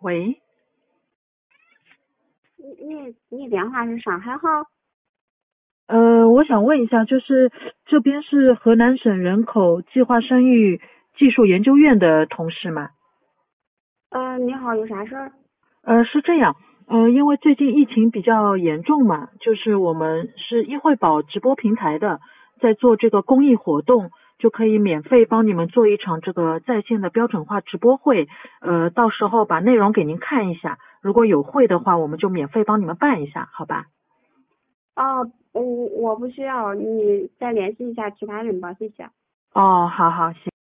喂， 你电话是上海号？ 我想问一下，就是这边是河南省人口计划生育技术研究院的同事吗？ 你好，有啥事儿？ 是这样，因为最近疫情比较严重嘛，就是我们是医惠宝直播平台的，在做这个公益活动，就可以免费帮你们做一场这个在线的标准化直播会，到时候把内容给您看一下，如果有会的话，我们就免费帮你们办一下，好吧？ 哦，我不需要，你再联系一下其他人吧，谢谢。 哦，好好，行。